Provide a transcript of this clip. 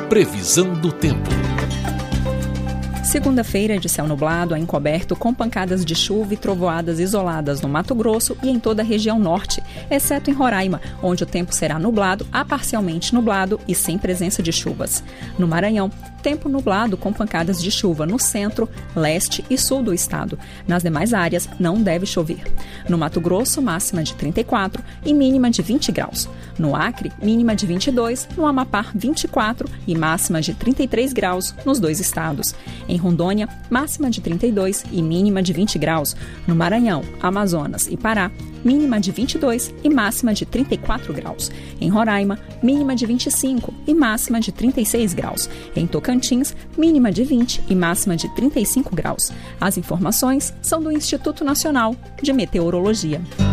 Previsão do tempo. Segunda-feira de céu nublado a encoberto com pancadas de chuva e trovoadas isoladas no Mato Grosso e em toda a região norte, exceto em Roraima, onde o tempo será nublado a parcialmente nublado e sem presença de chuvas. No Maranhão, tempo nublado com pancadas de chuva no centro, leste e sul do estado. Nas demais áreas, não deve chover. No Mato Grosso, máxima de 34 e mínima de 20 graus. No Acre, mínima de 22, no Amapá, 24 e máxima de 33 graus nos dois estados. Em Rondônia, máxima de 32 e mínima de 20 graus. No Maranhão, Amazonas e Pará, mínima de 22 e máxima de 34 graus. Em Roraima, mínima de 25 e máxima de 36 graus. Em Tocantins, mínima de 20 e máxima de 35 graus. As informações são do Instituto Nacional de Meteorologia.